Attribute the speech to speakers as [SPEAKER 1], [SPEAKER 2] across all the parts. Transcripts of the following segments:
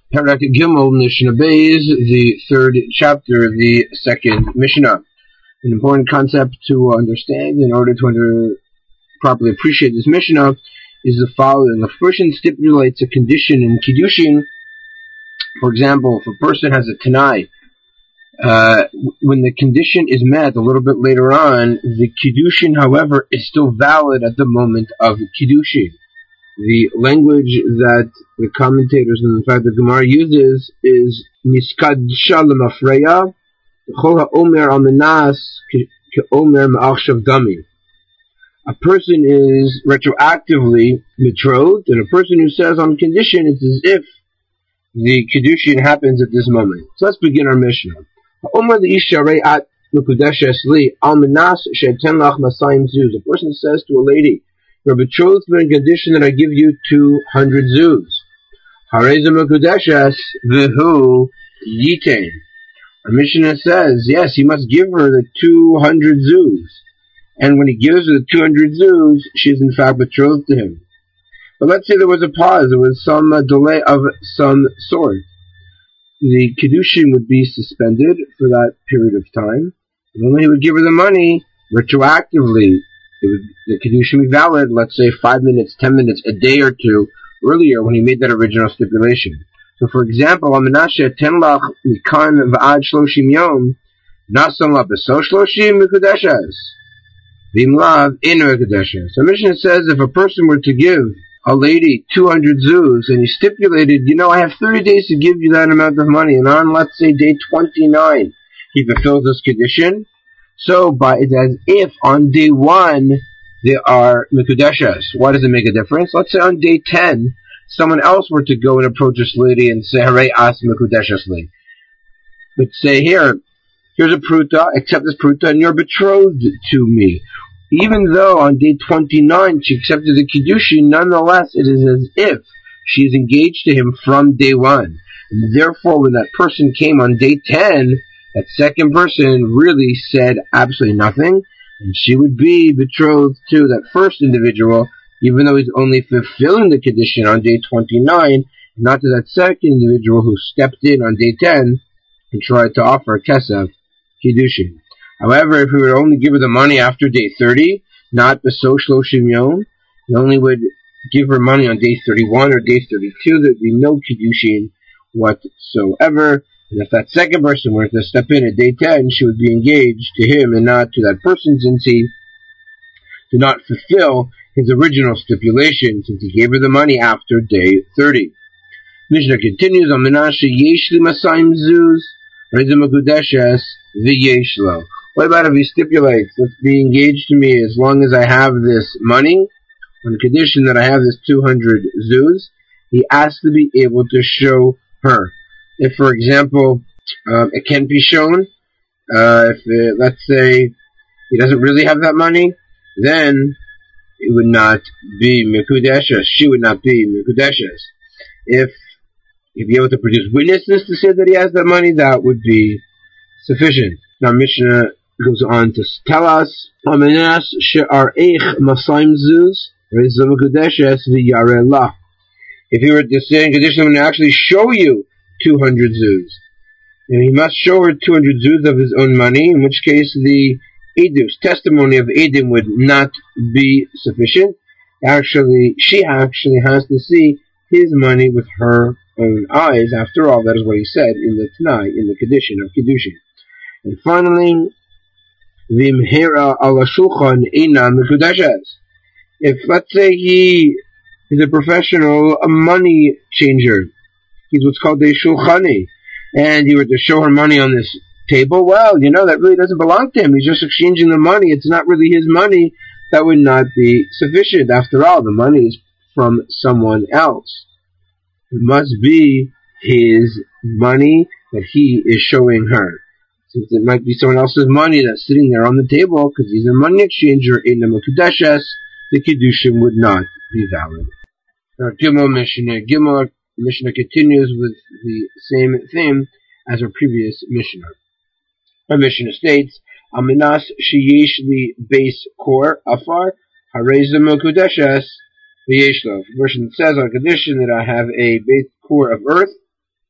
[SPEAKER 1] Parak Gimel Mishnah Beis, the third chapter, the second Mishnah. An important concept to understand in order to properly appreciate this Mishnah is the following. If a person stipulates a condition in Kiddushin, for example, if a person has a Tanai, when the condition is met a little bit later on, the Kiddushin, however, is still valid at the moment of Kiddushin. The language that the commentators and in fact the Gemara uses is Niskadsha Lemafreya Chol HaOmer Amenas Ke'omer Ma'achshav Dami. A person is retroactively betrothed, and a person who says on condition it's as if the Kiddushin happens at this moment. So let's begin our Mishnah. HaOmer L'isha Re'at Mekudeshes Li Amenas She'eten Lach Masayim Zuz. A person says to a lady, you're betrothed for a condition that I give you 200 zuz. Hareza Mekudeshes V'hu Yitain. Our Mishnah says, yes, he must give her the 200 zuz. And when he gives her the 200 zuz, she is in fact betrothed to him. But let's say there was a pause, there was some delay of some sort. The Kiddushin would be suspended for that period of time, and only he would give her the money retroactively. The Kiddushin would be valid, let's say 5 minutes, 10 minutes, a day or two earlier when he made that original stipulation. So for example, Amenashe Tenlach Mikan Va'ad Shloshim Yom Nasan La Beso Shloshim Mekudeshes Vimlav In Mekudeshes. So Mishnah says if a person were to give a lady 200 zuz and he stipulated, I have 30 days to give you that amount of money, and on, let's say, day 29 he fulfills this condition, so it's as if on day 1 they are Mekudeshes. Why does it make a difference? Let's say on day 10 someone else were to go and approach this lady and say, Hare as Mekudeshes li. But say, here's a pruta, accept this pruta, and you're betrothed to me. Even though on day 29 she accepted the Kiddushin, nonetheless it is as if she is engaged to him from day 1. And therefore when that person came on day 10, that second person really said absolutely nothing, and she would be betrothed to that first individual, even though he's only fulfilling the condition on day 29, not to that second individual who stepped in on day 10 and tried to offer a kesef Kiddushin. However, if he would only give her the money after day 30, not the Beso Shloshim Yom, he only would give her money on day 31 or day 32, there would be no Kiddushin whatsoever. And if that second person were to step in at day 10, she would be engaged to him and not to that person, since he did not fulfill his original stipulation, since he gave her the money after day 30. Mishnah continues, Amenashe Yesh Li Masayim Zuz Reza Mekudeshes V'yesh Lo. What about if he stipulates, let's be engaged to me as long as I have this money, on the condition that I have this 200 zuz? He has to be able to show her. If, for example, it can be shown, let's say he doesn't really have that money, then it would not be Mekudeshes. She would not be Mekudeshes. If he'd be able to produce witnesses to say that he has that money, that would be sufficient. Now Mishnah goes on to tell us, Amenas she'areich masayim zuz reza Mekudeshes v'yareh lah. If he were to say in condition, I'm going to actually show you 200 zuz, and he must show her 200 zuz of his own money, in which case the edus, testimony of Edim, would not be sufficient. She actually has to see his money with her own eyes. After all, that is what he said in the Tanai, in the condition of Kiddushin. And finally, Vimhera ala shulchan ina Mekudeshes. If, let's say, he is a professional, a money changer, he's what's called a shulchani, and he were to show her money on this table, well, that really doesn't belong to him. He's just exchanging the money. It's not really his money. That would not be sufficient. After all, the money is from someone else. It must be his money that he is showing her. Since it might be someone else's money that's sitting there on the table, because he's a money exchanger in the Mekudeshes, the Kiddushin would not be valid. Now, Gimel Mishnah continues with the same theme as our previous Mishnah. Our Mishnah states, Amenas sheyesh li base kor afar hareza Mekudeshes v'yesh lo. The version says, on condition that I have a base core of earth,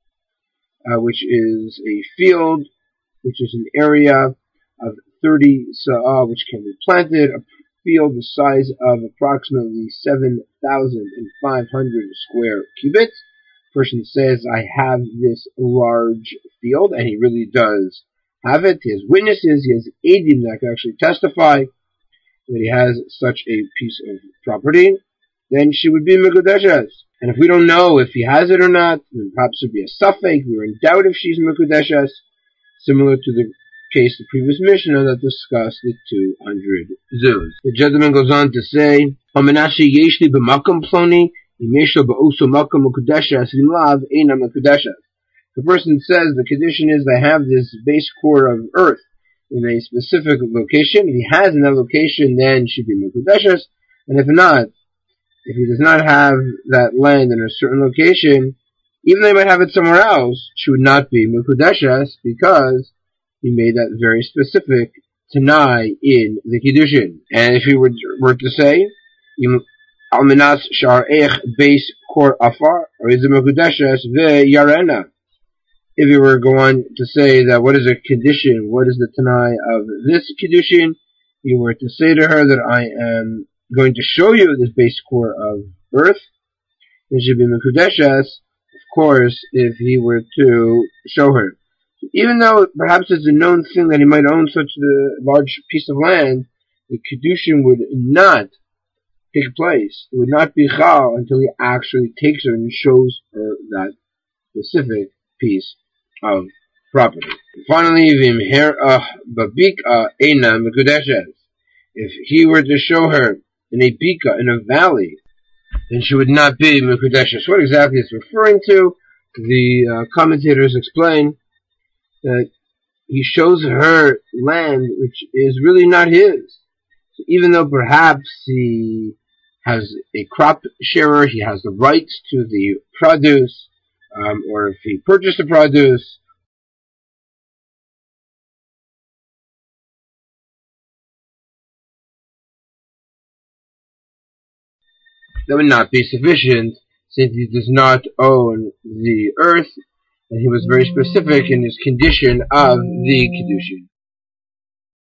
[SPEAKER 1] which is a field, which is an area of 30 sa'ah, which can be planted, a field the size of approximately 7,500 square cubits. Person says, I have this large field, and he really does have it. He has witnesses, he has eidim that can actually testify that he has such a piece of property. Then she would be Mekudeshes. And if we don't know if he has it or not, then perhaps it would be a suffix. We are in doubt if she's Mekudeshes, similar to the case the previous Mishnah that discussed the 200 zuz. The gentleman goes on to say, Amenashi yeshli b'makom ploni, imeshlo ba'uso makom mekudeshes, rimlav eina mekudeshes. The person says the condition is they have this base core of earth in a specific location. If he has in that location, then it should be mekudeshes. And if not, if he does not have that land in a certain location, even though he might have it somewhere else, she would not be mekudeshes because he made that very specific Tanai in the Kiddushin. And if he were to say, Alminas Shar Eich Beis Kor Afar, or is it Mekudeshes Ve Yarena? If he were going to say that what is a condition, what is the Tanai of this Kiddushin, he were to say to her that I am going to show you this base core of earth, it should be Mekudeshes, of course, if he were to show her. Even though perhaps it's a known thing that he might own such a large piece of land, the Kiddushin would not take place. It would not be Chal until he actually takes her and shows her that specific piece of property. And finally, if he were to show her in a bika, in a valley, then she would not be Mekudeshes. What exactly it's referring to? The commentators explain that he shows her land which is really not his. So even though perhaps he has a crop sharer, he has the rights to the produce, or if he purchased the produce, that would not be sufficient since he does not own the earth, and he was very specific in his condition of the Kiddushin.